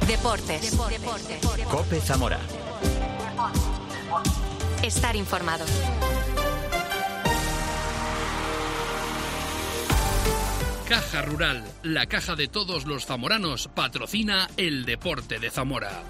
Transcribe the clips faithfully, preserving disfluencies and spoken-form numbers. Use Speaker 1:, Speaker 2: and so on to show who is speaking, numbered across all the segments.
Speaker 1: Deportes. Deportes.
Speaker 2: COPE Zamora.
Speaker 1: Estar informado.
Speaker 3: Caja Rural, la caja de todos los zamoranos, patrocina el deporte de Zamora.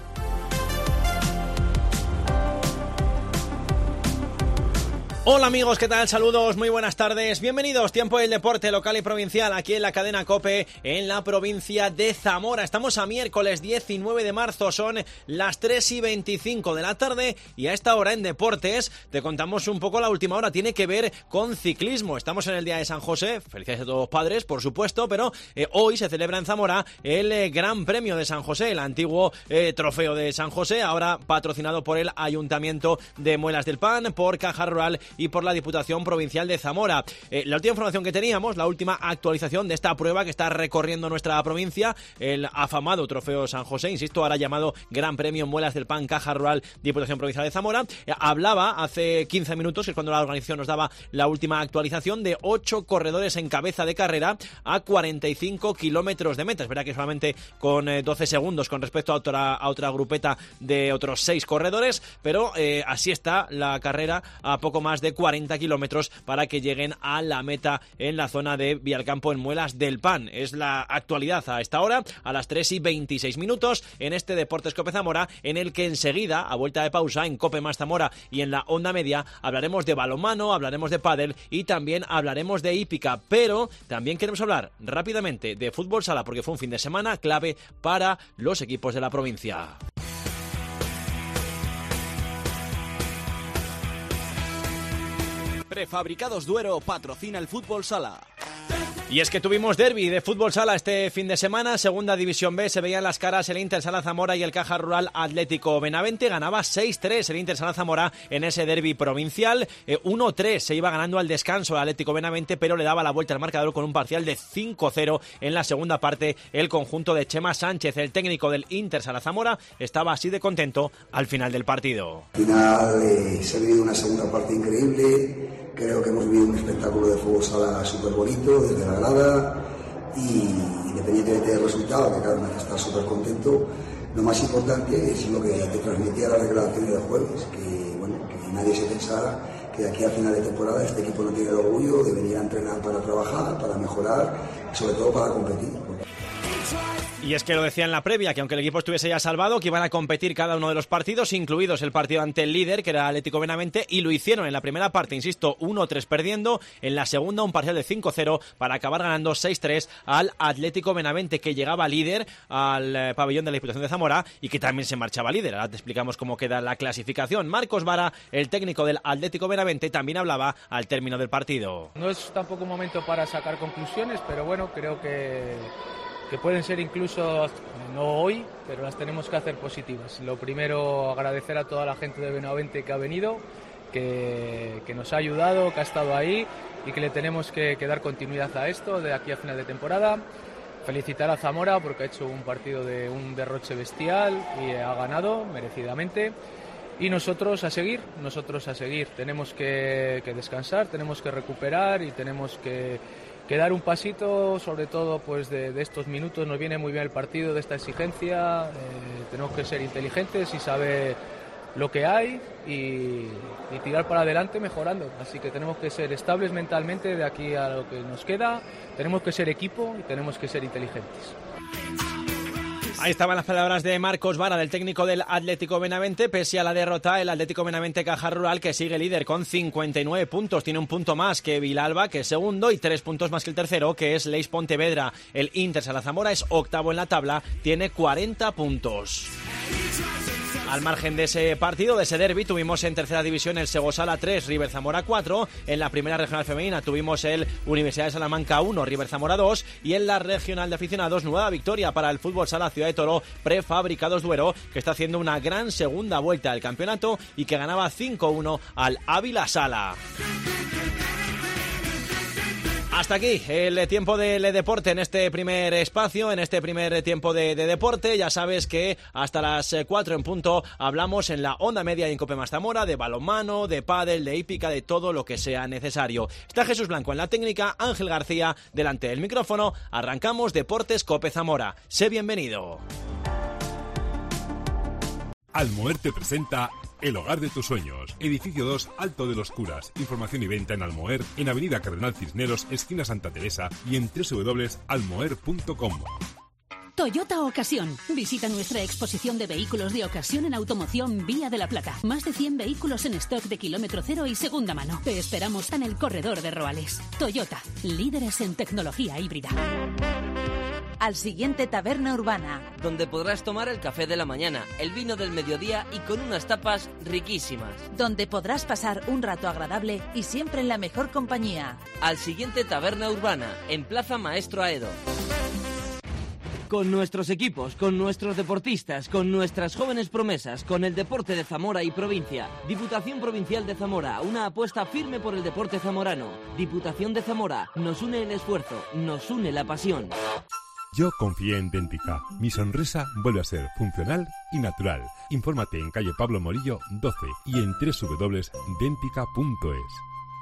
Speaker 4: Hola amigos, ¿qué tal? Saludos, muy buenas tardes. Bienvenidos, tiempo del deporte local y provincial aquí en la cadena COPE en la provincia de Zamora. Estamos a miércoles diecinueve de marzo, son las tres y veinticinco de la tarde y a esta hora en deportes te contamos un poco la última hora. Tiene que ver con ciclismo. Estamos en el Día de San José, felicidades a todos los padres, por supuesto, pero eh, hoy se celebra en Zamora el eh, Gran Premio de San José, el antiguo eh, Trofeo de San José, ahora patrocinado por el Ayuntamiento de Muelas del Pan, por Caja Rural y por la Diputación Provincial de Zamora. Eh, la última información que teníamos, la última actualización de esta prueba que está recorriendo nuestra provincia, el afamado Trofeo San José, insisto, ahora llamado Gran Premio Muelas del Pan, Caja Rural, Diputación Provincial de Zamora, eh, hablaba hace quince minutos, que es cuando la organización nos daba la última actualización, de ocho corredores en cabeza de carrera a cuarenta y cinco kilómetros de meta. Es verdad que solamente con eh, doce segundos con respecto a otra, a otra grupeta de otros seis corredores, pero eh, así está la carrera a poco más de cuarenta kilómetros para que lleguen a la meta en la zona de Villalcampo en Muelas del Pan. Es la actualidad a esta hora, a las tres y veintiséis minutos, en este Deportes COPE Zamora, en el que enseguida, a vuelta de pausa, en COPE Más Zamora y en la onda media, hablaremos de balonmano, hablaremos de pádel y también hablaremos de hípica, pero también queremos hablar rápidamente de fútbol sala, porque fue un fin de semana clave para los equipos de la provincia.
Speaker 5: Prefabricados Duero patrocina el fútbol sala.
Speaker 4: Y es que tuvimos derbi de fútbol sala este fin de semana, segunda división B, se veían las caras el Inter Sala Zamora y el Caja Rural Atlético Benavente. Ganaba seis tres el Inter Sala Zamora en ese derbi provincial, eh, uno tres se iba ganando al descanso el Atlético Benavente, pero le daba la vuelta al marcador con un parcial de cinco cero en la segunda parte. El conjunto de Chema Sánchez, el técnico del Inter Sala Zamora, estaba así de contento al final del partido.
Speaker 6: Al final eh, se ha vivido una segunda parte increíble. Creo que hemos vivido un espectáculo de fútbol sala súper bonito desde la grada y independientemente del resultado, que claro, me hace estar súper contento, lo más importante es lo que te transmitía las declaraciones del jueves, que, bueno, que nadie se pensara que de aquí a final de temporada este equipo no tiene el orgullo de venir a entrenar para trabajar, para mejorar y sobre todo para competir.
Speaker 4: Y es que lo decía en la previa, que aunque el equipo estuviese ya salvado, que iban a competir cada uno de los partidos, incluidos el partido ante el líder, que era Atlético Benavente, y lo hicieron en la primera parte, insisto, uno tres perdiendo, en la segunda un parcial de cinco cero para acabar ganando seis tres al Atlético Benavente, que llegaba líder al eh, pabellón de la Diputación de Zamora y que también se marchaba líder. Ahora te explicamos cómo queda la clasificación. Marcos Vara, el técnico del Atlético Benavente, también hablaba al término del partido.
Speaker 7: No es tampoco un momento para sacar conclusiones, pero bueno, creo que... que pueden ser incluso, no hoy, pero las tenemos que hacer positivas. Lo primero, agradecer a toda la gente de Benavente que ha venido, que, que nos ha ayudado, que ha estado ahí y que le tenemos que, que dar continuidad a esto de aquí a final de temporada. Felicitar a Zamora porque ha hecho un partido de un derroche bestial y ha ganado merecidamente. Y nosotros a seguir, nosotros a seguir. Tenemos que, que descansar, tenemos que recuperar y tenemos que... que dar un pasito, sobre todo pues de, de estos minutos. Nos viene muy bien el partido, de esta exigencia, eh, tenemos que ser inteligentes y saber lo que hay y, y tirar para adelante mejorando, así que tenemos que ser estables mentalmente de aquí a lo que nos queda, tenemos que ser equipo y tenemos que ser inteligentes.
Speaker 4: Ahí estaban las palabras de Marcos Vara, del técnico del Atlético Benavente. Pese a la derrota, el Atlético Benavente Caja Rural, que sigue líder con cincuenta y nueve puntos, tiene un punto más que Vilalba, que es segundo, y tres puntos más que el tercero, que es Leis Pontevedra. El Inter Sala Zamora es octavo en la tabla, tiene cuarenta puntos. Al margen de ese partido, de ese derbi, tuvimos en tercera división el Segosala tres, River Zamora cuatro. En la primera regional femenina tuvimos el Universidad de Salamanca uno, River Zamora dos. Y en la regional de aficionados, nueva victoria para el fútbol sala Ciudad de Toro, Prefabricados Duero, que está haciendo una gran segunda vuelta del campeonato y que ganaba cinco uno al Ávila Sala. Hasta aquí el tiempo del deporte en este primer espacio, en este primer tiempo de, de deporte. Ya sabes que hasta las cuatro en punto hablamos en la onda media y en COPE Más Zamora de balonmano, de pádel, de hípica, de todo lo que sea necesario. Está Jesús Blanco en la técnica, Ángel García delante del micrófono. Arrancamos Deportes COPE Zamora. Sé bienvenido.
Speaker 2: Almoer te presenta El Hogar de tus Sueños. Edificio dos, Alto de los Curas. Información y venta en Almoer, en Avenida Cardenal Cisneros, esquina Santa Teresa y en doble u doble u doble u punto almoer punto com.
Speaker 8: Toyota Ocasión. Visita nuestra exposición de vehículos de ocasión en Automoción Vía de la Plata. Más de cien vehículos en stock de kilómetro cero y segunda mano. Te esperamos en el corredor de Roales. Toyota, líderes en tecnología híbrida.
Speaker 9: Al siguiente Taberna Urbana,
Speaker 10: donde podrás tomar el café de la mañana, el vino del mediodía y con unas tapas riquísimas.
Speaker 9: Donde podrás pasar un rato agradable y siempre en la mejor compañía.
Speaker 10: Al siguiente Taberna Urbana, en Plaza Maestro Aedo. Con nuestros equipos, con nuestros deportistas, con nuestras jóvenes promesas, con el deporte de Zamora y provincia. Diputación Provincial de Zamora, una apuesta firme por el deporte zamorano. Diputación de Zamora, nos une el esfuerzo, nos une la pasión.
Speaker 2: Yo confié en Dentica. Mi sonrisa vuelve a ser funcional y natural. Infórmate en calle Pablo Morillo doce y en doble u doble u doble u punto dentica punto es.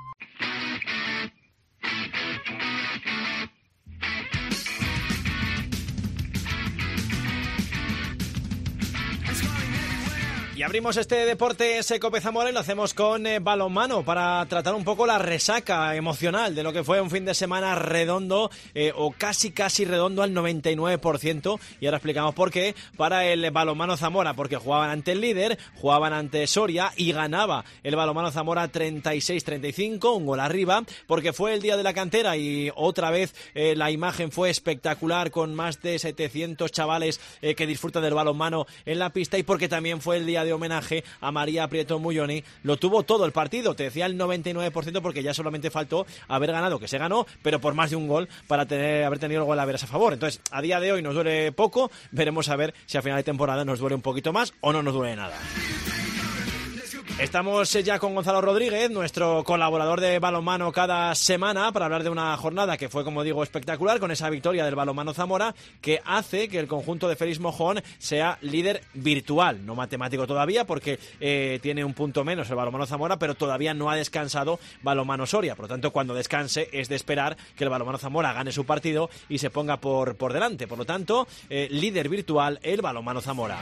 Speaker 4: Y abrimos este deporte Cope Zamora y lo hacemos con eh, balonmano para tratar un poco la resaca emocional de lo que fue un fin de semana redondo eh, o casi casi redondo al noventa y nueve por ciento, y ahora explicamos por qué, para el balonmano Zamora, porque jugaban ante el líder, jugaban ante Soria y ganaba el balonmano Zamora treinta y seis treinta y cinco, un gol arriba, porque fue el día de la cantera y otra vez eh, la imagen fue espectacular con más de setecientos chavales eh, que disfrutan del balonmano en la pista, y porque también fue el día de homenaje a María Prieto Mulloni. Lo tuvo todo el partido, te decía el noventa y nueve por ciento, porque ya solamente faltó haber ganado, que se ganó, pero por más de un gol para tener haber tenido el gol a veras a favor. Entonces, a día de hoy nos duele poco, veremos a ver si a final de temporada nos duele un poquito más o no nos duele nada. Estamos ya con Gonzalo Rodríguez, nuestro colaborador de balonmano cada semana, para hablar de una jornada que fue, como digo, espectacular, con esa victoria del balonmano Zamora, que hace que el conjunto de Félix Mojón sea líder virtual, no matemático todavía, porque eh, tiene un punto menos el balonmano Zamora, pero todavía no ha descansado balonmano Soria. Por lo tanto, cuando descanse es de esperar que el balonmano Zamora gane su partido y se ponga por, por delante. Por lo tanto, eh, líder virtual el balonmano Zamora.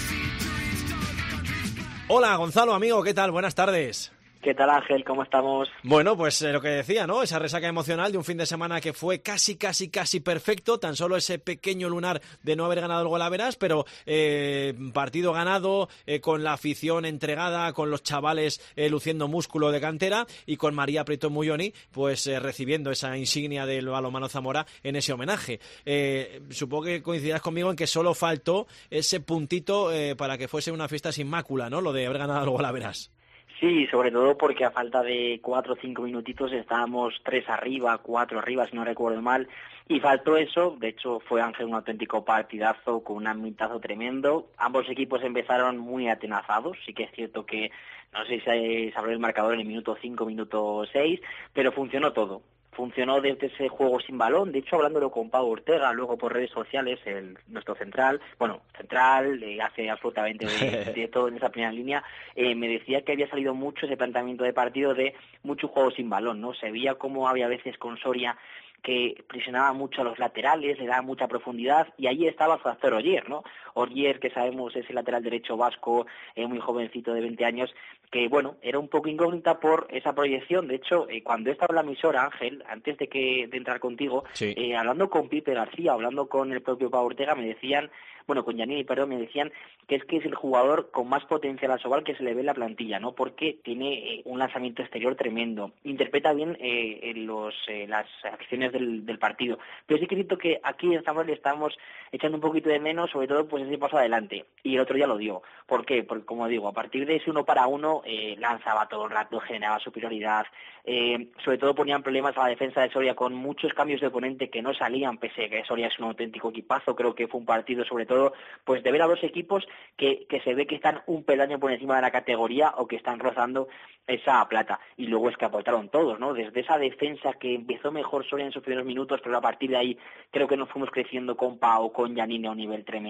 Speaker 4: Hola Gonzalo, amigo, ¿qué tal? Buenas tardes.
Speaker 11: ¿Qué tal, Ángel? ¿Cómo estamos?
Speaker 4: Bueno, pues eh, lo que decía, ¿no? Esa resaca emocional de un fin de semana que fue casi, casi, casi perfecto. Tan solo ese pequeño lunar de no haber ganado el gol a veras, pero eh, partido ganado, eh, con la afición entregada, con los chavales eh, luciendo músculo de cantera y con María Prieto Mulloni, pues eh, recibiendo esa insignia del balonmano Zamora en ese homenaje. Eh, supongo que coincidirás conmigo en que solo faltó ese puntito eh, para que fuese una fiesta sin mácula, ¿no? Lo de haber ganado el gol a veras.
Speaker 11: Sí, sobre todo porque a falta de cuatro o cinco minutitos estábamos tres arriba, cuatro arriba, si no recuerdo mal, y faltó eso. De hecho, fue Ángel un auténtico partidazo con un ambientazo tremendo. Ambos equipos empezaron muy atenazados, sí que es cierto que no sé si se abrió el marcador en el minuto cinco, minuto seis, pero funcionó todo. Funcionó desde ese juego sin balón. De hecho, hablándolo con Pau Ortega, luego por redes sociales, el, nuestro central, bueno, central, eh, hace absolutamente de, de todo en esa primera línea, eh, me decía que había salido mucho ese planteamiento de partido de mucho juego sin balón, ¿no? Se veía cómo había veces con Soria que presionaba mucho a los laterales, le daba mucha profundidad, y ahí estaba su actor Oyer, ¿no? Oyer, que sabemos es el lateral derecho vasco, eh, muy jovencito de veinte años, que bueno, era un poco incógnita por esa proyección. De hecho, eh, cuando he estado en la emisora, Ángel, antes de que de entrar contigo, sí. eh, hablando con Pipe García, hablando con el propio Pau Ortega, me decían, bueno, con Giannini, perdón, me decían que es que es el jugador con más potencial a Sobal que se le ve en la plantilla, ¿no? Porque tiene eh, un lanzamiento exterior tremendo, interpreta bien eh, los eh, las acciones del, del partido. Pero sí que siento que aquí en Zamora le estamos echando un poquito de menos, sobre todo pues ese paso adelante, y el otro día lo dio. ¿Por qué? Porque, como digo, a partir de ese uno para uno eh, lanzaba todo el rato, generaba superioridad, eh, sobre todo ponían problemas a la defensa de Soria con muchos cambios de oponente que no salían, pese a que Soria es un auténtico equipazo. Creo que fue un partido sobre todo pues de ver a dos equipos que, que se ve que están un peldaño por encima de la categoría o que están rozando esa plata, y luego es que aportaron todos, ¿no? Desde esa defensa que empezó mejor Soria en sus primeros minutos, pero a partir de ahí creo que nos fuimos creciendo con Pau, con Giannini a un nivel tremendo,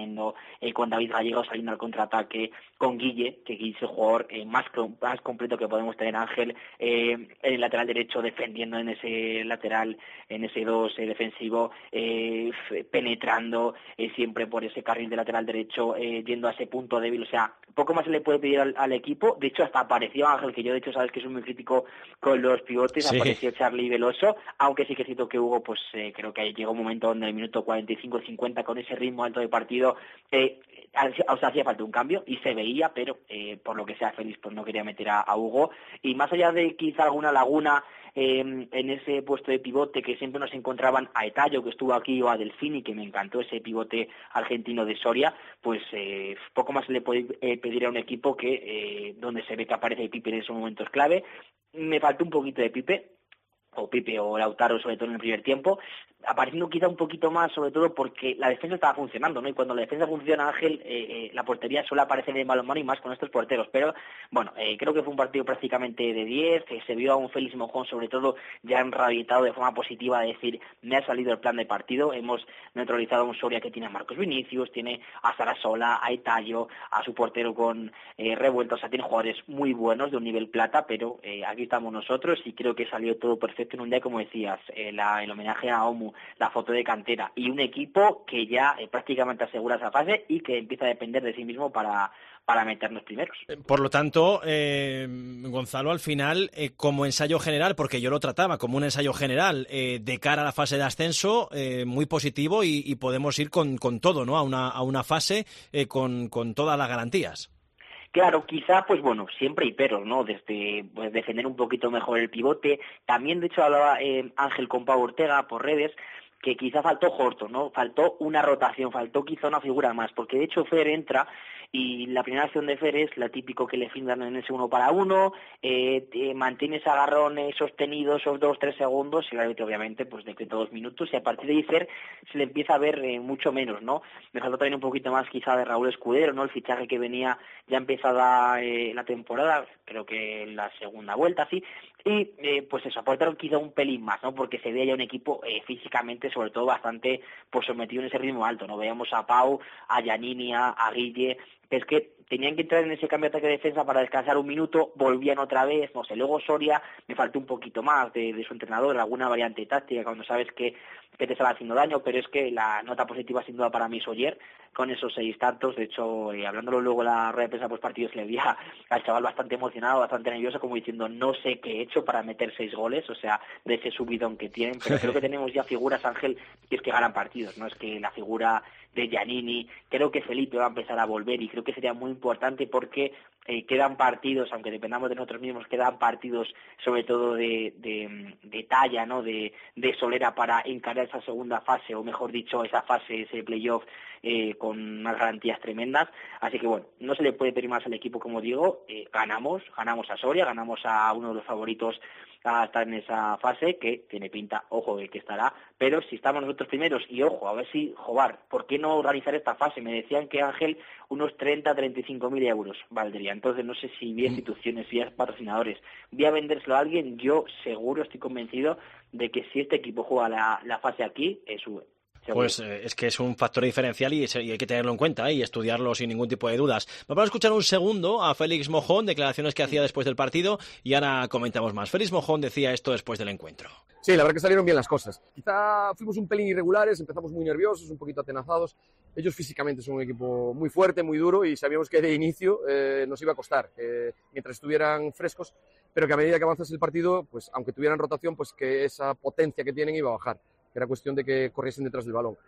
Speaker 11: eh, con David Gallego saliendo al contraataque, con Guille, que Guille es el jugador eh, más, más completo que podemos tener, Ángel, eh, en el lateral derecho defendiendo en ese lateral, en ese dos eh, defensivo, eh, penetrando eh, siempre por ese carril de lateral derecho, eh, yendo a ese punto débil. O sea, poco más se le puede pedir al, al equipo. De hecho, hasta apareció Ángel, que yo de hecho sabes que soy muy crítico con los pivotes, sí. Apareció Charlie Veloso, aunque sí que siento que Hugo, pues eh, creo que llegó un momento donde en el minuto cuarenta y cinco cincuenta, con ese ritmo alto de partido, eh, o sea, hacía falta un cambio y se veía, pero eh, por lo que sea Félix pues no quería meter a, a Hugo. Y más allá de quizá alguna laguna eh, en ese puesto de pivote, que siempre nos encontraban a Etayo, que estuvo aquí, o a Delfini, que me encantó ese pivote argentino de Soria, pues eh, poco más se le puede eh, pedir a un equipo que eh, donde se ve que aparece Pipe en esos momentos clave. Me faltó un poquito de Pipe, o Pipe o Lautaro, sobre todo en el primer tiempo, apareciendo quizá un poquito más, sobre todo porque la defensa estaba funcionando, ¿no? Y cuando la defensa funciona, Ángel, eh, eh, la portería suele aparecer en balonmano y más con estos porteros. Pero, bueno, eh, creo que fue un partido prácticamente de diez, eh, se vio a un Félix Mojón, sobre todo, ya enrabitado de forma positiva, de decir, me ha salido el plan de partido, hemos neutralizado a un Soria que tiene a Marcos Vinicius, tiene a Sarasola, a Etayo, a su portero con eh, revuelto, o sea, tiene jugadores muy buenos de un nivel plata, pero eh, aquí estamos nosotros y creo que salió todo perfecto en un día, como decías, eh, la, el homenaje a Omu, la foto de cantera y un equipo que ya eh, prácticamente asegura esa fase y que empieza a depender de sí mismo para, para meternos primeros.
Speaker 4: Por lo tanto, eh, Gonzalo, al final, eh, como ensayo general, porque yo lo trataba como un ensayo general, eh, de cara a la fase de ascenso, eh, muy positivo y, y podemos ir con, con todo, ¿no? A una, a una fase eh, con, con todas las garantías.
Speaker 11: Claro, quizá, pues bueno, siempre hay peros, ¿no? Desde pues, defender un poquito mejor el pivote. También, de hecho, hablaba eh, Ángel con Pau Ortega por redes, que quizá faltó Horto, ¿no? Faltó una rotación, faltó quizá una figura más, porque de hecho Fer entra y la primera acción de Fer es la típico que le findan en ese uno para uno, eh, eh, mantiene ese agarrón eh, sostenido esos dos, tres segundos y el árbitro obviamente pues decreta dos minutos y a partir de ahí Fer se le empieza a ver eh, mucho menos, ¿no? Me faltó también un poquito más quizá de Raúl Escudero, ¿no? El fichaje que venía ya empezada eh, la temporada, creo que en la segunda vuelta, sí, y eh, pues eso, aportaron quizá un pelín más, ¿no? Porque se veía ya un equipo eh, físicamente, sobre todo bastante pues sometido en ese ritmo alto, ¿no? Veíamos a Pau, a Giannini, a Guille, que es que tenían que entrar en ese cambio de ataque-defensa para descansar un minuto, volvían otra vez, no sé, luego Soria me faltó un poquito más de, de su entrenador, alguna variante táctica cuando sabes que, que te estaba haciendo daño, pero es que la nota positiva sin duda para mí es Oyer, con esos seis tantos. De hecho, eh, hablándolo luego en la rueda de prensa post partido, se le veía al chaval bastante emocionado, bastante nervioso, como diciendo, no sé qué he hecho para meter seis goles, o sea, de ese subidón que tienen, pero creo que tenemos ya figuras, Ángel, que es que ganan partidos, no es que la figura de Giannini, creo que Felipe va a empezar a volver y creo que sería muy importante porque eh, quedan partidos, aunque dependamos de nosotros mismos, quedan partidos sobre todo de, de, de talla, ¿no? De, de solera para encarar esa segunda fase, o mejor dicho, esa fase, ese playoff eh, con unas garantías tremendas. Así que bueno, no se le puede pedir más al equipo, como digo, eh, ganamos, ganamos a Soria, ganamos a uno de los favoritos a estar en esa fase, que tiene pinta, ojo, de que estará, pero si estamos nosotros primeros, y ojo, a ver si, joder, ¿por qué no organizar esta fase? Me decían que, Ángel, unos treinta a treinta y cinco mil euros valdría, entonces no sé si vía instituciones, vía patrocinadores, vía vendérselo a alguien, yo seguro, estoy convencido de que si este equipo juega la, la fase aquí, eh, sube.
Speaker 4: Pues eh, es que es un factor diferencial y, y hay que tenerlo en cuenta, ¿eh? Y estudiarlo sin ningún tipo de dudas. Vamos a escuchar un segundo a Félix Mojón, declaraciones que hacía después del partido, y ahora comentamos más. Félix Mojón decía esto después del encuentro.
Speaker 12: Sí, la verdad que salieron bien las cosas. Quizá fuimos un pelín irregulares, empezamos muy nerviosos, un poquito atenazados. Ellos físicamente son un equipo muy fuerte, muy duro, y sabíamos que de inicio eh, nos iba a costar, eh, mientras estuvieran frescos, pero que a medida que avanzase el partido, pues aunque tuvieran rotación, pues que esa potencia que tienen iba a bajar. Que era cuestión de que corriesen detrás del balón.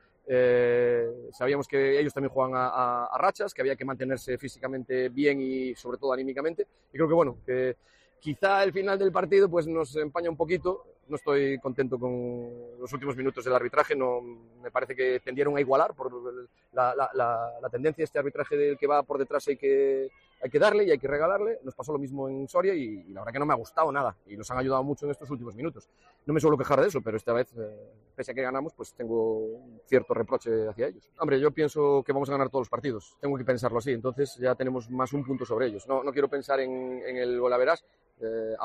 Speaker 12: Eh, sabíamos que ellos también juegan a, a, a rachas, que había que mantenerse físicamente bien y sobre todo anímicamente, y creo que bueno, que quizá el final del partido pues nos empaña un poquito. No estoy contento con los últimos minutos del arbitraje, no, me parece que tendieron a igualar por la, la, la, la tendencia de este arbitraje del que va por detrás hay que, hay que darle y hay que regalarle. Nos pasó lo mismo en Soria y, y la verdad que no me ha gustado nada y nos han ayudado mucho en estos últimos minutos. No me suelo quejar de eso, pero esta vez, eh, pese a que ganamos, pues tengo un cierto reproche hacia ellos. Hombre, yo pienso que vamos a ganar todos los partidos, tengo que pensarlo así, entonces ya tenemos más un punto sobre ellos. No, no quiero pensar en, en el golaveras eh, ahora.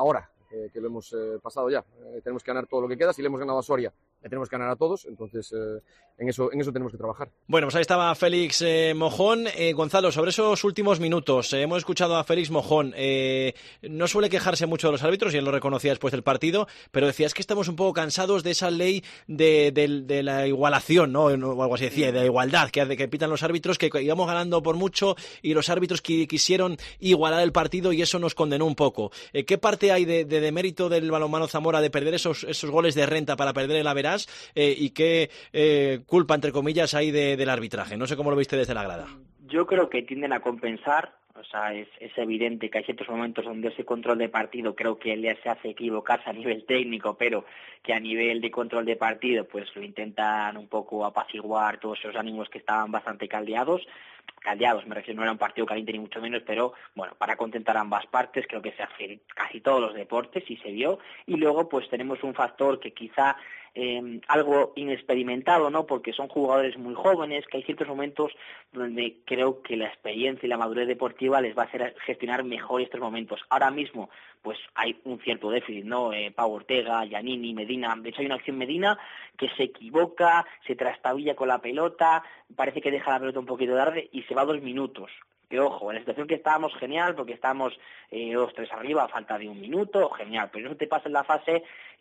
Speaker 12: eh, que lo hemos eh, pasado ya. Eh, tenemos que ganar todo lo que queda. Si le hemos ganado a Soria, le tenemos que ganar a todos. Entonces, eh, en eso, en eso tenemos que trabajar.
Speaker 4: Bueno, pues ahí estaba Félix eh, Mojón. Eh, Gonzalo, sobre esos últimos minutos, eh, hemos escuchado a Félix Mojón. Eh, no suele quejarse mucho de los árbitros, y él lo reconocía después del partido, pero decía, es que estamos un poco cansados de esa ley de, de, de la igualación, ¿no? O algo así decía, de la igualdad, que, que pitan los árbitros, que íbamos ganando por mucho y los árbitros que quisieron igualar el partido y eso nos condenó un poco. Eh, ¿Qué parte hay de, de, de mérito del balonmano Zamora de perder esos, esos goles de renta para perder el average eh, y qué eh, culpa, entre comillas, hay de, del arbitraje? No sé cómo lo viste desde la grada.
Speaker 11: Yo creo que tienden a compensar. O sea, es, es evidente que hay ciertos momentos donde ese control de partido creo que le se hace equivocarse a nivel técnico, pero que a nivel de control de partido pues lo intentan un poco apaciguar todos esos ánimos que estaban bastante caldeados. Caldeados, me refiero, no era un partido caliente ni mucho menos, pero bueno, para contentar a ambas partes creo que se hace en casi todos los deportes y se vio. Y luego pues tenemos un factor que quizá Eh, algo inexperimentado, ¿no? Porque son jugadores muy jóvenes, que hay ciertos momentos donde creo que la experiencia y la madurez deportiva les va a hacer gestionar mejor estos momentos. Ahora mismo, pues hay un cierto déficit, ¿no? Eh, Pau Ortega, Giannini, Medina. De hecho, hay una acción Medina que se equivoca, se trastabilla con la pelota, parece que deja la pelota un poquito tarde y se va dos minutos. Que ojo, en la situación que estábamos genial, porque estábamos eh, dos, tres arriba a falta de un minuto, genial, pero eso te pasa en la fase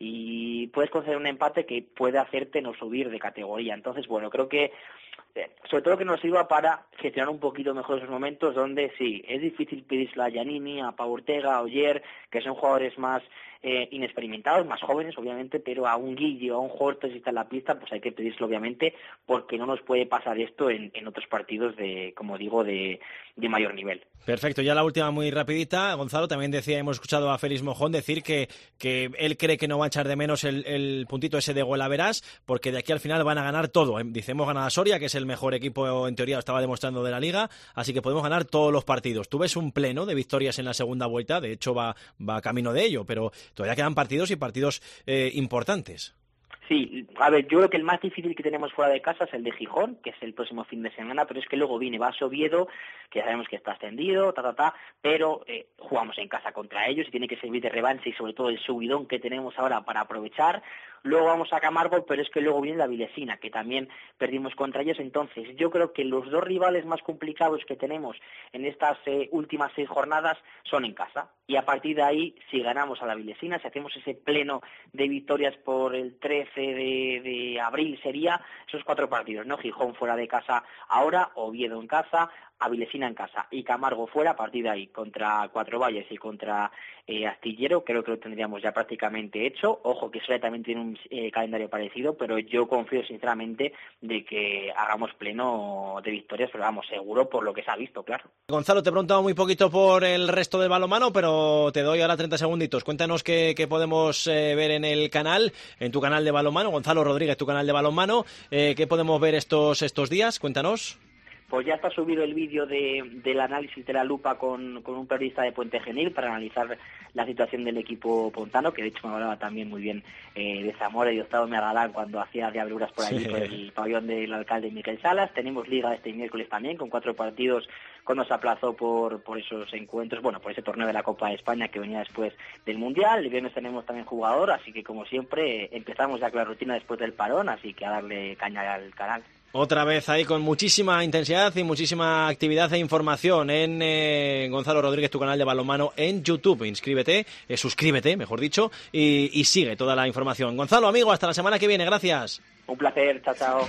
Speaker 11: y puedes conceder un empate que puede hacerte no subir de categoría. Entonces, bueno, creo que eh, sobre todo que nos sirva para gestionar un poquito mejor esos momentos donde sí, es difícil pedirse a Giannini, a Pau Ortega, a Oyer, que son jugadores más eh, inexperimentados, más jóvenes, obviamente, pero a un Guille o a un jugador que está en la pista, pues hay que pedírselo, obviamente, porque no nos puede pasar esto en, en otros partidos de, como digo, de, de mayor nivel.
Speaker 4: Perfecto, ya la última muy rapidita. Gonzalo, también decía, hemos escuchado a Félix Mojón decir que, que él cree que no va a echar de menos el, el puntito ese de Golaveras, porque de aquí al final van a ganar todo. Dice, hemos ganado a Soria, que es el mejor equipo, en teoría, estaba demostrando, de la Liga, así que podemos ganar todos los partidos. Tú ves un pleno de victorias en la segunda vuelta, de hecho va, va camino de ello, pero todavía quedan partidos y partidos eh, importantes.
Speaker 11: Sí, a ver, yo creo que el más difícil que tenemos fuera de casa es el de Gijón, que es el próximo fin de semana, pero es que luego viene Vas Oviedo, que ya sabemos que está ascendido, ta, ta, ta, pero eh, jugamos en casa contra ellos y tiene que servir de revancha y sobre todo el subidón que tenemos ahora para aprovechar. Luego vamos a Camargo, pero es que luego viene la Vilesina, que también perdimos contra ellos. Entonces, yo creo que los dos rivales más complicados que tenemos en estas eh, últimas seis jornadas son en casa. Y a partir de ahí, si ganamos a la Vilesina, si hacemos ese pleno de victorias por el trece de, de abril, sería esos cuatro partidos, ¿no? Gijón fuera de casa ahora, Oviedo en casa, Avilesina en casa y Camargo fuera. A partir de ahí, contra Cuatro Valles y contra eh, Astillero, creo que lo tendríamos ya prácticamente hecho. Ojo que Soria también tiene un eh, calendario parecido, pero yo confío sinceramente de que hagamos pleno de victorias, pero vamos, seguro por lo que se ha visto, claro.
Speaker 4: Gonzalo, te he preguntado muy poquito por el resto del balonmano, pero te doy ahora treinta segunditos. Cuéntanos qué, qué podemos eh, ver en el canal, en tu canal de balonmano, Gonzalo Rodríguez, tu canal de balonmano, eh, qué podemos ver estos, estos días, cuéntanos.
Speaker 11: Pues ya está subido el vídeo de, del análisis de la lupa con, con un periodista de Puente Genil para analizar la situación del equipo pontano, que de hecho me hablaba también muy bien eh, de Zamora y de Octavo Megalán cuando hacía diabluras por allí, sí, por el pabellón del alcalde Miquel Salas. Tenemos liga este miércoles también, con cuatro partidos cuando se aplazó por, por esos encuentros, bueno, por ese torneo de la Copa de España que venía después del Mundial. El viernes tenemos también jugador, así que como siempre empezamos ya con la rutina después del parón, así que a darle caña al canal.
Speaker 4: Otra vez ahí con muchísima intensidad y muchísima actividad e información en eh, Gonzalo Rodríguez, tu canal de balonmano en YouTube. Inscríbete, eh, suscríbete, mejor dicho, y, y sigue toda la información. Gonzalo, amigo, hasta la semana que viene. Gracias.
Speaker 11: Un placer, chao, chao.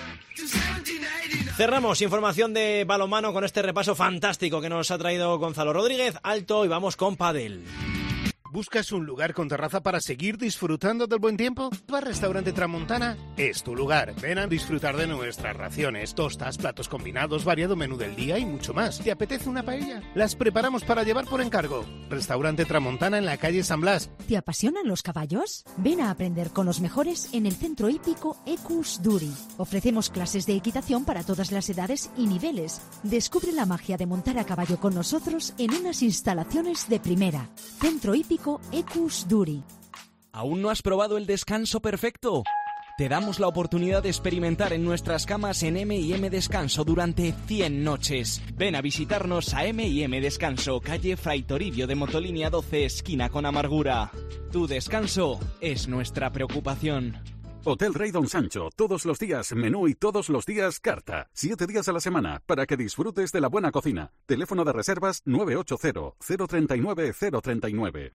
Speaker 4: Cerramos información de balonmano con este repaso fantástico que nos ha traído Gonzalo Rodríguez. Alto y vamos con pádel.
Speaker 13: ¿Buscas un lugar con terraza para seguir disfrutando del buen tiempo? Bar Restaurante Tramontana es tu lugar. Ven a disfrutar de nuestras raciones, tostas, platos combinados, variado menú del día y mucho más. ¿Te apetece una paella? Las preparamos para llevar por encargo. Restaurante Tramontana en la calle San Blas.
Speaker 14: ¿Te apasionan los caballos? Ven a aprender con los mejores en el Centro Hípico Equus Duri. Ofrecemos clases de equitación para todas las edades y niveles. Descubre la magia de montar a caballo con nosotros en unas instalaciones de primera. Centro Hípico Equus Duri.
Speaker 5: ¿Aún no has probado el descanso perfecto? Te damos la oportunidad de experimentar en nuestras camas en eme y eme Descanso durante cien noches. Ven a visitarnos a eme y eme Descanso, calle Fray Toribio de Motolínea doce, esquina con Amargura. Tu descanso es nuestra preocupación.
Speaker 15: Hotel Rey Don Sancho, todos los días menú y todos los días carta. Siete días a la semana para que disfrutes de la buena cocina. Teléfono de reservas nueve ocho cero, cero tres nueve, cero tres nueve.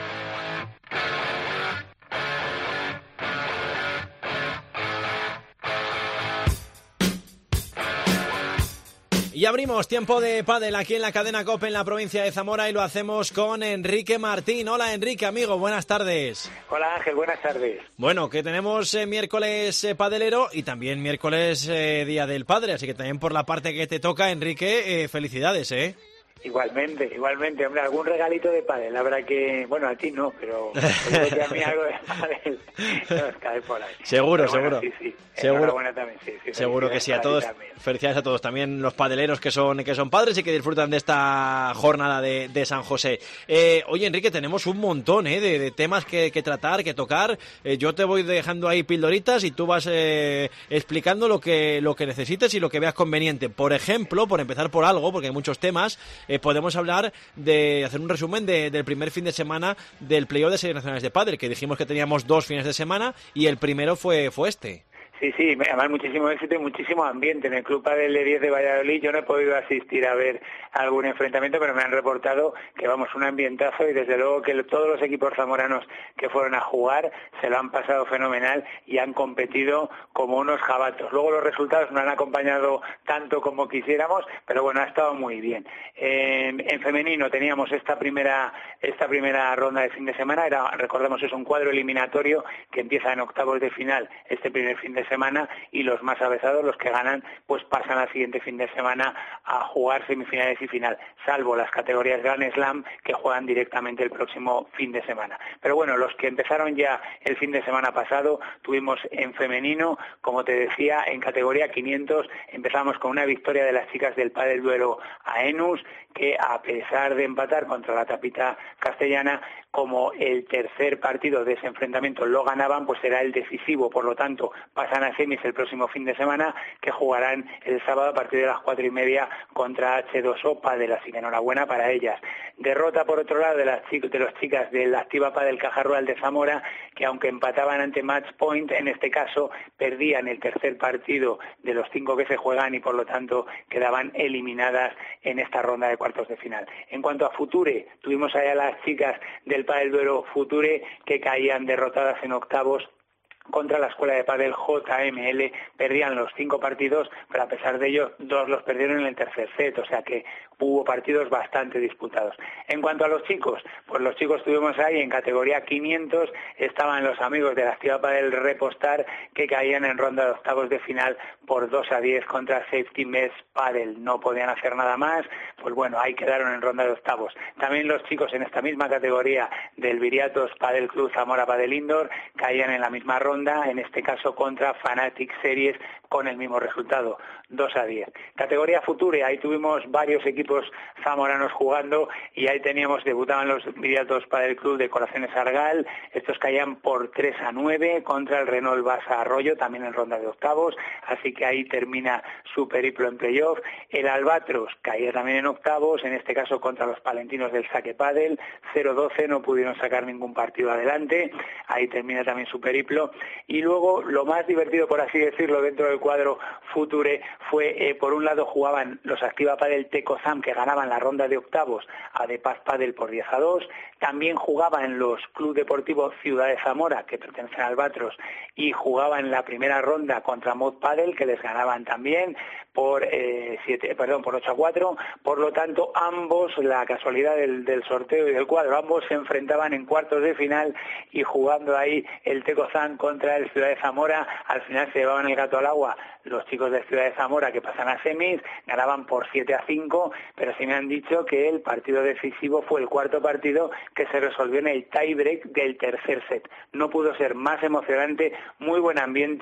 Speaker 4: Y abrimos tiempo de pádel aquí en la cadena COPE en la provincia de Zamora y lo hacemos con Enrique Martín. Hola Enrique, amigo, buenas tardes.
Speaker 16: Hola Ángel, buenas tardes.
Speaker 4: Bueno, que tenemos eh, miércoles eh, padelero y también miércoles eh, Día del Padre, así que también por la parte que te toca, Enrique, eh, felicidades, ¿eh?
Speaker 16: Igualmente, igualmente, hombre, algún regalito de pádel, la verdad que, bueno, a ti no, pero creo que a mí algo de pádel nos cae por ahí.
Speaker 4: Seguro,
Speaker 16: pero bueno,
Speaker 4: seguro.
Speaker 16: Sí, sí,
Speaker 4: Seguro,
Speaker 16: también, sí, sí,
Speaker 4: seguro que sí, a todos,
Speaker 16: también.
Speaker 4: Felicidades a todos, también los padeleros que son que son padres y que disfrutan de esta jornada de, de San José. Eh, oye, Enrique, tenemos un montón eh, de, de temas que, que tratar, que tocar. Eh, yo te voy dejando ahí pildoritas y tú vas eh, explicando lo que, lo que necesites y lo que veas conveniente. Por ejemplo, por empezar por algo, porque hay muchos temas, eh, podemos hablar de hacer un resumen de, del primer fin de semana del playoff de series nacionales de pádel, que dijimos que teníamos dos fines de semana y el primero fue, fue este.
Speaker 16: Sí, sí, además muchísimo éxito y muchísimo ambiente. En el Club Padel de diez de Valladolid yo no he podido asistir a ver algún enfrentamiento, pero me han reportado que, vamos, un ambientazo y desde luego que todos los equipos zamoranos que fueron a jugar se lo han pasado fenomenal y han competido como unos jabatos. Luego los resultados no han acompañado tanto como quisiéramos, pero bueno, ha estado muy bien. En, en femenino teníamos esta primera esta primera ronda de fin de semana, era, recordemos, es un cuadro eliminatorio que empieza en octavos de final este primer fin de semana y los más avesados, los que ganan, pues pasan al siguiente fin de semana a jugar semifinales y final, salvo las categorías Grand Slam que juegan directamente el próximo fin de semana. Pero bueno, los que empezaron ya el fin de semana pasado, tuvimos en femenino, como te decía, en categoría quinientos, empezamos con una victoria de las chicas del Padel Duero Aenus, que a pesar de empatar contra la tapita castellana, como el tercer partido de ese enfrentamiento lo ganaban, pues será el decisivo, por lo tanto pasan a semis el próximo fin de semana, que jugarán el sábado a partir de las cuatro y media contra hache dos o Padel, así que enhorabuena para ellas. Derrota por otro lado de las chicas, de las chicas de la Activa Padel Caja Rural de Zamora, que aunque empataban ante Match Point, en este caso perdían el tercer partido de los cinco que se juegan y por lo tanto quedaban eliminadas en esta ronda de cuartos de final. En cuanto a Future, tuvimos allá las chicas del Padel Duero Future que caían derrotadas en octavos contra la escuela de pádel J M L, perdían los cinco partidos, pero a pesar de ello, dos los perdieron en el tercer set, o sea que hubo partidos bastante disputados. En cuanto a los chicos, pues los chicos tuvimos ahí en categoría quinientos, estaban los amigos de la Activa Padel Repostar, que caían en ronda de octavos de final por dos a diez contra Safety Mess Padel, no podían hacer nada más, pues bueno, ahí quedaron en ronda de octavos. También los chicos en esta misma categoría del Viriatos Padel Club Zamora Padel Indoor caían en la misma ronda, en este caso contra Fanatic Series, con el mismo resultado, dos a diez. Categoría Future, ahí tuvimos varios equipos zamoranos jugando y ahí teníamos, debutaban los Viriatos Padel Club de Corazones Argal, estos caían por tres a nueve contra el Renault Basa Arroyo, también en ronda de octavos, así que ahí termina su periplo en playoff. El Albatros caía también en octavos, en este caso contra los palentinos del Saque Padel, cero doce, no pudieron sacar ningún partido adelante, ahí termina también su periplo. Y luego lo más divertido, por así decirlo, dentro del cuadro Future fue, eh, por un lado jugaban los Activa Padel Tecozam, que ganaban la ronda de octavos a De Paz Padel por diez a dos, también jugaban los Club Deportivo Ciudad de Zamora, que pertenecen a Albatros, y jugaban la primera ronda contra Mod Padel, que les ganaban también por eh, siete, perdón, por ocho a cuatro, por lo tanto ambos, la casualidad del, del sorteo y del cuadro, ambos se enfrentaban en cuartos de final y jugando ahí el Tecozam contra el Ciudad de Zamora, al final se llevaban el gato al agua los chicos de Ciudad de Zamora, que pasan a semis, ganaban por siete a cinco, pero sí me han dicho que el partido decisivo fue el cuarto partido, que se resolvió en el tiebreak del tercer set. No pudo ser más emocionante, muy buen ambiente,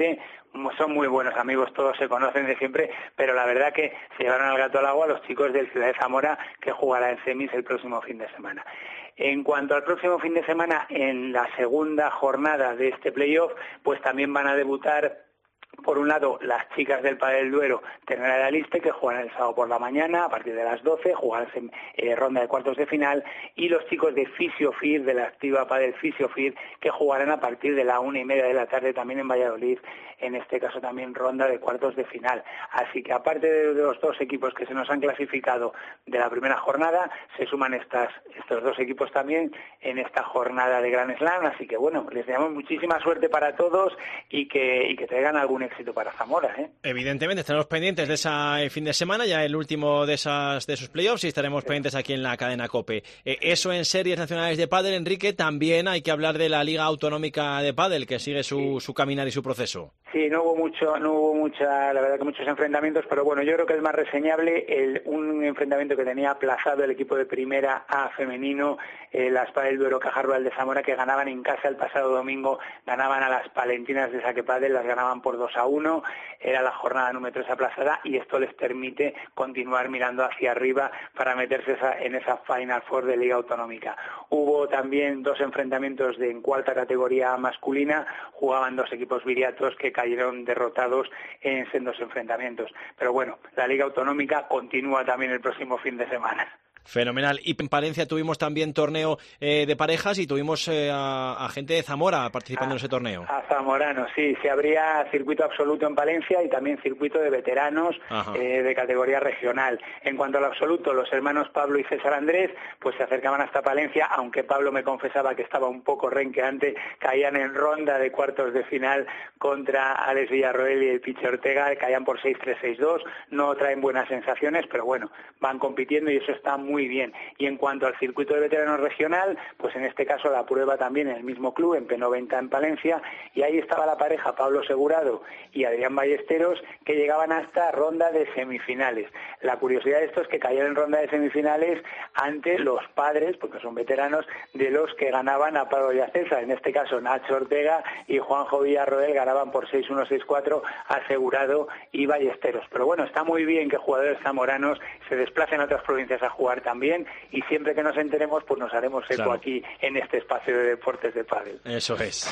Speaker 16: son muy buenos amigos, todos se conocen de siempre, pero la verdad que se llevaron al gato al agua los chicos del Ciudad de Zamora, que jugará en semis el próximo fin de semana. En cuanto al próximo fin de semana, en la segunda jornada de este playoff, pues también van a debutar, por un lado, las chicas del Padel Duero Ternera de Aliste, que jugarán el sábado por la mañana a partir de las doce, jugarán en eh, ronda de cuartos de final, y los chicos de Fisiofir, de la activa Padel Fisiofir, que jugarán a partir de la una y media de la tarde también en Valladolid, en este caso también ronda de cuartos de final. Así que aparte de los dos equipos que se nos han clasificado de la primera jornada, se suman estas, estos dos equipos también en esta jornada de Grand Slam, así que bueno, les deseamos muchísima suerte para todos y que, y que traigan algún éxito para Zamora, ¿eh?
Speaker 4: Evidentemente estaremos pendientes de ese fin de semana, ya el último de esas de esos playoffs, y estaremos sí. pendientes aquí en la cadena COPE. Eh, eso en series nacionales de pádel, Enrique. También hay que hablar de la Liga Autonómica de Pádel, que sigue su, sí. su caminar y su proceso.
Speaker 16: Sí, no hubo mucho, no hubo mucha, la verdad que muchos enfrentamientos, pero bueno, yo creo que es más reseñable el, un enfrentamiento que tenía aplazado el equipo de Primera A femenino, eh, las Padel Duero Caja Rural de Zamora, que ganaban en casa el pasado domingo, ganaban a las palentinas de Saque Padel, las ganaban por dos a uno, era la jornada número tres aplazada, y esto les permite continuar mirando hacia arriba para meterse esa, en esa Final Four de Liga Autonómica. Hubo también dos enfrentamientos de en cuarta categoría masculina, jugaban dos equipos viriatos que cayeron derrotados en sendos enfrentamientos. Pero bueno, la Liga Autonómica continúa también el próximo fin de semana.
Speaker 4: Fenomenal. Y en Palencia tuvimos también torneo eh, de parejas y tuvimos eh, a, a gente de Zamora participando
Speaker 16: a,
Speaker 4: en ese torneo.
Speaker 16: A zamoranos, sí. Se abría circuito absoluto en Palencia y también circuito de veteranos eh, de categoría regional. En cuanto al absoluto, los hermanos Pablo y César Andrés pues se acercaban hasta Palencia, aunque Pablo me confesaba que estaba un poco renqueante, caían en ronda de cuartos de final contra Alex Villarroel y el Piche Ortega, caían por seis tres seis dos, no traen buenas sensaciones, pero bueno, van compitiendo y eso está muy bien. Y en cuanto al circuito de veteranos regional, pues en este caso la prueba también en el mismo club, en P noventa en Palencia, y ahí estaba la pareja Pablo Segurado y Adrián Ballesteros, que llegaban hasta ronda de semifinales. La curiosidad de esto es que cayeron en ronda de semifinales ante los padres, porque son veteranos, de los que ganaban a Pablo y a César. En este caso Nacho Ortega y Juanjo Villarroel ganaban por seis uno seis cuatro a Segurado y Ballesteros. Pero bueno, está muy bien que jugadores zamoranos se desplacen a otras provincias a jugar también, y siempre que nos enteremos pues nos haremos eco claro. aquí en este espacio de deportes de pádel.
Speaker 4: Eso es.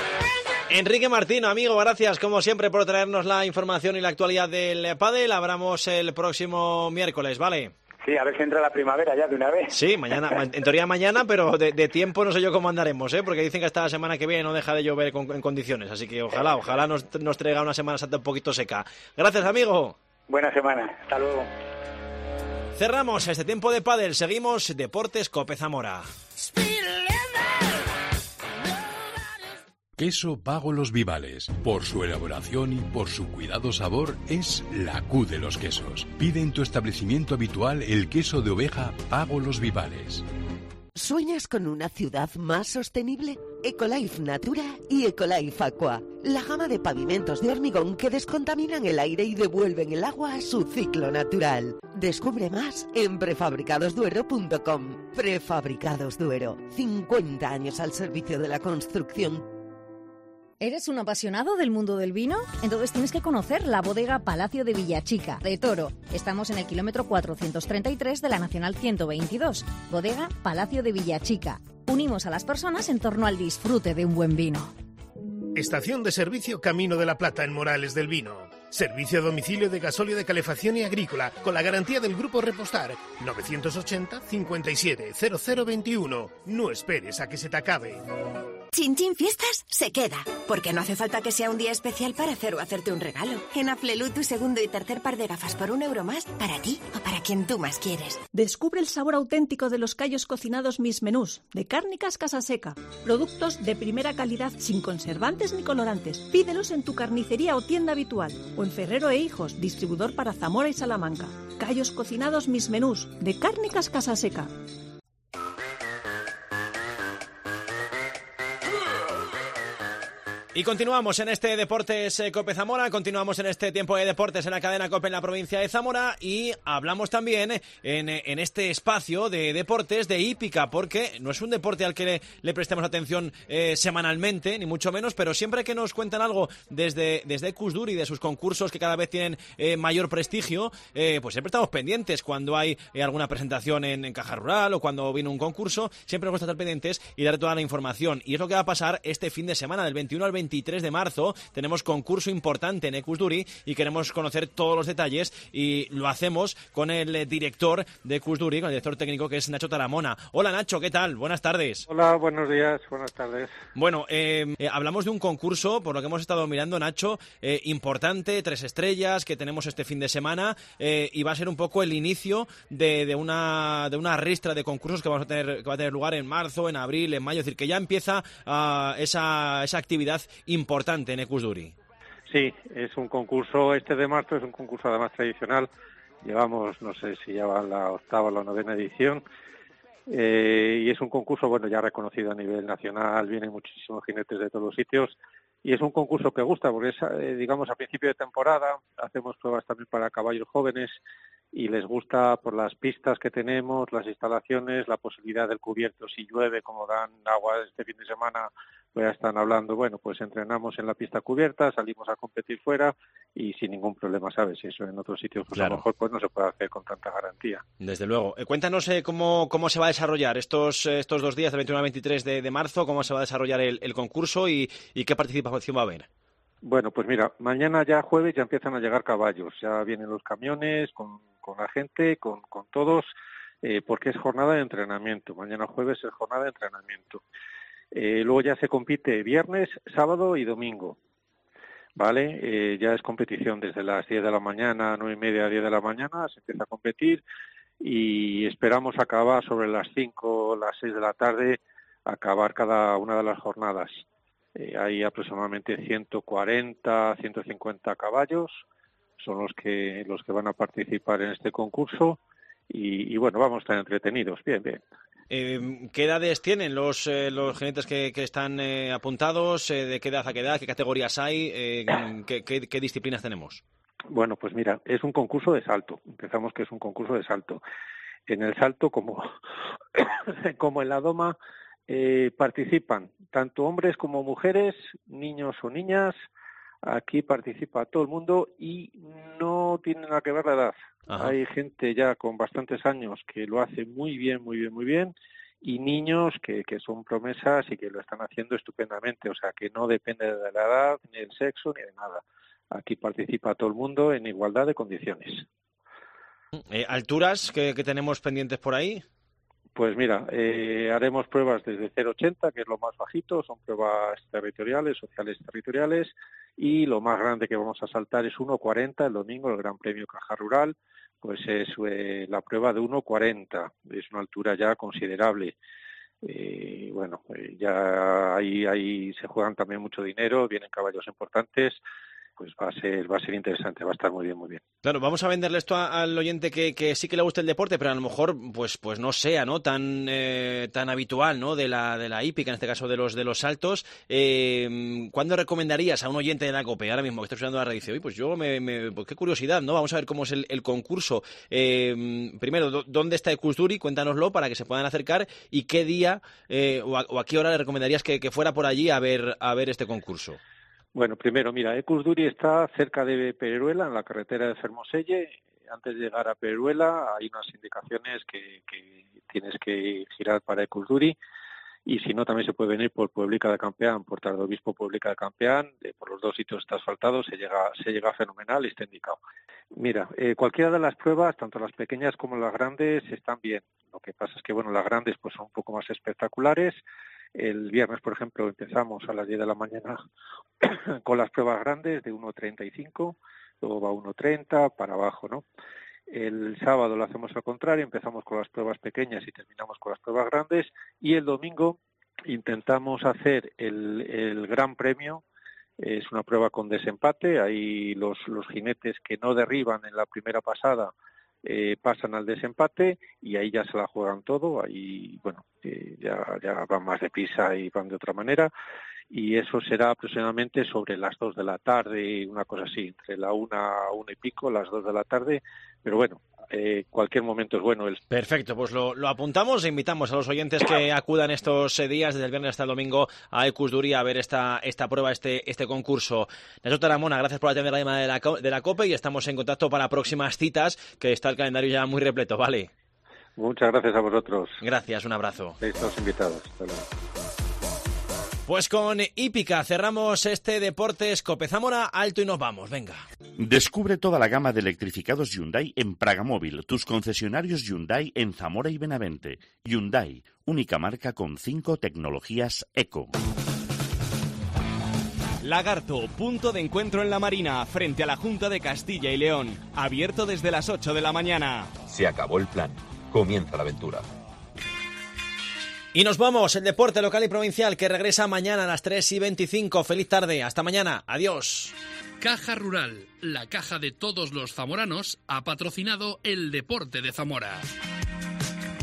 Speaker 4: Enrique Martino, amigo, gracias como siempre por traernos la información y la actualidad del pádel. Hablamos el próximo miércoles, ¿vale?
Speaker 16: Sí, a ver si entra la primavera ya de una vez.
Speaker 4: Sí, mañana, en teoría mañana, pero de, de tiempo no sé yo cómo andaremos, ¿eh? Porque dicen que hasta la semana que viene no deja de llover con, en condiciones, así que ojalá, ojalá nos, nos traiga una Semana Santa un poquito seca. Gracias, amigo.
Speaker 16: Buena semana, hasta luego.
Speaker 4: Cerramos este tiempo de pádel, seguimos Deportes Cope Zamora.
Speaker 2: Queso Pago Los Vivales. Por su elaboración y por su cuidado sabor, es la Q de los quesos. Pide en tu establecimiento habitual el queso de oveja Pago Los Vivales.
Speaker 17: ¿Sueñas con una ciudad más sostenible? Ecolife Natura y Ecolife Aqua. La gama de pavimentos de hormigón que descontaminan el aire y devuelven el agua a su ciclo natural. Descubre más en prefabricados duero punto com. Prefabricados Duero. cincuenta años al servicio de la construcción.
Speaker 18: ¿Eres un apasionado del mundo del vino? Entonces tienes que conocer la bodega Palacio de Villachica, de Toro. Estamos en el kilómetro cuatrocientos treinta y tres de la Nacional ciento veintidós. Bodega Palacio de Villachica. Unimos a las personas en torno al disfrute de un buen vino.
Speaker 13: Estación de servicio Camino de la Plata en Morales del Vino. Servicio a domicilio de gasóleo de calefacción y agrícola con la garantía del Grupo Repostar. novecientos ochenta, cincuenta y siete, cero cero veintiuno. No esperes a que se te acabe.
Speaker 19: Chin Chin Fiestas se queda, porque no hace falta que sea un día especial para hacer o hacerte un regalo. En Aflelu, tu segundo y tercer par de gafas por un euro más, para ti o para quien tú más quieres.
Speaker 20: Descubre el sabor auténtico de los callos cocinados Mis Menús, de Cárnicas Casaseca. Productos de primera calidad sin conservantes ni colorantes. Pídelos en tu carnicería o tienda habitual, o en Ferrero e Hijos, distribuidor para Zamora y Salamanca. Callos cocinados Mis Menús, de Cárnicas Casaseca.
Speaker 4: Y continuamos en este Deportes eh, Cope Zamora, continuamos en este tiempo de deportes en la cadena Cope en la provincia de Zamora y hablamos también en, en este espacio de deportes de hípica, porque no es un deporte al que le, le prestemos atención eh, semanalmente, ni mucho menos, pero siempre que nos cuentan algo desde, desde Ecusduri, de sus concursos que cada vez tienen eh, mayor prestigio, eh, pues siempre estamos pendientes cuando hay eh, alguna presentación en, en Caja Rural o cuando viene un concurso, siempre nos gusta estar pendientes y dar toda la información. Y es lo que va a pasar este fin de semana, del veintiuno al veintitrés de marzo. Tenemos concurso importante en Ecusduri y queremos conocer todos los detalles y lo hacemos con el director de Ecusduri, con el director técnico, que es Nacho Taramona. Hola Nacho, ¿qué tal? Buenas tardes.
Speaker 21: Hola, buenos días, buenas tardes.
Speaker 4: Bueno, eh, eh, hablamos de un concurso, por lo que hemos estado mirando, Nacho, eh, importante, tres estrellas, que tenemos este fin de semana, eh, y va a ser un poco el inicio de, de una de una ristra de concursos que vamos a tener, que va a tener lugar en marzo, en abril, en mayo, es decir, que ya empieza uh, esa, esa actividad importante en Ecusduri.
Speaker 21: Sí, es un concurso, este de marzo es un concurso además tradicional, llevamos, no sé si ya va la octava o la novena edición, eh, y es un concurso, bueno, ya reconocido a nivel nacional, vienen muchísimos jinetes de todos los sitios, y es un concurso que gusta, porque es, eh, digamos, a principio de temporada, hacemos pruebas también para caballos jóvenes, y les gusta por las pistas que tenemos, las instalaciones, la posibilidad del cubierto, si llueve, como dan agua este fin de semana, pues ya están hablando, bueno, pues entrenamos en la pista cubierta, salimos a competir fuera y sin ningún problema, ¿sabes? Eso en otros sitios pues claro. A lo mejor pues no se puede hacer con tanta garantía.
Speaker 4: Desde luego. Eh, cuéntanos eh, cómo, cómo se va a desarrollar estos, eh, estos dos días, del veintiuno al veintitrés de, de marzo, cómo se va a desarrollar el, el concurso y, y qué participación va a haber.
Speaker 21: Bueno, pues mira, mañana ya jueves ya empiezan a llegar caballos, ya vienen los camiones con, con la gente, con, con todos, eh, porque es jornada de entrenamiento. Mañana jueves es jornada de entrenamiento. Eh, luego ya se compite viernes, sábado y domingo, ¿vale? Eh, ya es competición desde las diez de la mañana, nueve y media a diez de la mañana, se empieza a competir y esperamos acabar sobre las cinco, las seis de la tarde, acabar cada una de las jornadas. Eh, hay aproximadamente ciento cuarenta, ciento cincuenta caballos, son los que los que van a participar en este concurso y, y bueno, vamos a estar entretenidos, bien, bien.
Speaker 4: Eh, ¿Qué edades tienen los eh, los jinetes que, que están eh, apuntados? Eh, ¿De qué edad a qué edad? ¿Qué categorías hay? Eh, ¿qué, qué, ¿Qué disciplinas tenemos?
Speaker 21: Bueno, pues mira, es un concurso de salto. Empezamos que es un concurso de salto. En el salto, como, como en la doma, eh, participan tanto hombres como mujeres, niños o niñas. Aquí participa todo el mundo y no tiene nada que ver la edad. Ajá. Hay gente ya con bastantes años que lo hace muy bien, muy bien, muy bien, y niños que, que son promesas y que lo están haciendo estupendamente. O sea, que no depende de la edad, ni del sexo, ni de nada. Aquí participa todo el mundo en igualdad de condiciones.
Speaker 4: Eh, ¿Alturas que, que tenemos pendientes por ahí?
Speaker 21: Pues mira, eh, haremos pruebas desde cero coma ochenta, que es lo más bajito, son pruebas territoriales, sociales territoriales, y lo más grande que vamos a saltar es uno coma cuarenta, el domingo, el Gran Premio Caja Rural, pues es eh, la prueba de uno coma cuarenta, es una altura ya considerable. Eh, bueno, eh, ya ahí, ahí se juegan también mucho dinero, vienen caballos importantes, pues va a ser va a ser interesante, va a estar muy bien, muy bien.
Speaker 4: Claro, vamos a venderle esto a, al oyente que, que sí que le gusta el deporte, pero a lo mejor pues pues no sea, ¿no? tan eh, tan habitual, ¿no? de la de la hípica, en este caso de los de los saltos. Eh, ¿Cuándo recomendarías a un oyente de la COPE, ahora mismo que está escuchando la radio, dice, oye, pues yo me, me pues qué curiosidad, ¿no? Vamos a ver cómo es el, el concurso. Eh, primero, ¿dónde está Ecusduri? Cuéntanoslo para que se puedan acercar y qué día eh, o, a, o a qué hora le recomendarías que, que fuera por allí a ver a ver este concurso.
Speaker 21: Bueno, primero, mira, Ecusduri está cerca de Peruela, en la carretera de Fermoselle. Antes de llegar a Peruela hay unas indicaciones que, que tienes que girar para Ecusduri. Y si no, también se puede venir por Pueblica de Campeán, por Tardobispo Pueblica de Campeán. Eh, por los dos sitios está asfaltado, se llega, se llega fenomenal y está indicado. Mira, eh, cualquiera de las pruebas, tanto las pequeñas como las grandes, están bien. Lo que pasa es que, bueno, las grandes pues son un poco más espectaculares. El viernes, por ejemplo, empezamos a las diez de la mañana con las pruebas grandes de uno treinta y cinco, luego va uno treinta para abajo, ¿no? El sábado lo hacemos al contrario, empezamos con las pruebas pequeñas y terminamos con las pruebas grandes, y el domingo intentamos hacer el, el Gran Premio. Es una prueba con desempate, ahí los, los jinetes que no derriban en la primera pasada Eh, pasan al desempate y ahí ya se la juegan todo, ahí bueno eh, ya, ya van más deprisa y van de otra manera, y eso será aproximadamente sobre las dos de la tarde, una cosa así, entre la una, una y pico, las dos de la tarde, pero bueno, eh, cualquier momento es bueno. El...
Speaker 4: Perfecto, pues lo, lo apuntamos e invitamos a los oyentes que acudan estos eh, días, desde el viernes hasta el domingo, a Ecus Duri a ver esta, esta prueba, este, este concurso. Nacho Taramona, gracias por atender la llamada de la, de la COPE y estamos en contacto para próximas citas, que está el calendario ya muy repleto, ¿vale?
Speaker 21: Muchas gracias a vosotros.
Speaker 4: Gracias, un abrazo.
Speaker 21: Estos invitados. Hasta luego.
Speaker 4: Pues con Hípica cerramos este Deportes Cope Zamora Alto y nos vamos, venga.
Speaker 1: Descubre toda la gama de electrificados Hyundai en Pragamóvil, tus concesionarios Hyundai en Zamora y Benavente. Hyundai, única marca con cinco tecnologías eco.
Speaker 5: Lagarto, punto de encuentro en la Marina, frente a la Junta de Castilla y León. Abierto desde las ocho de la mañana.
Speaker 22: Se acabó el plan. Comienza la aventura.
Speaker 4: Y nos vamos, el deporte local y provincial que regresa mañana a las tres y veinticinco. Feliz tarde, hasta mañana, adiós.
Speaker 3: Caja Rural, la caja de todos los zamoranos, ha patrocinado el Deporte de Zamora.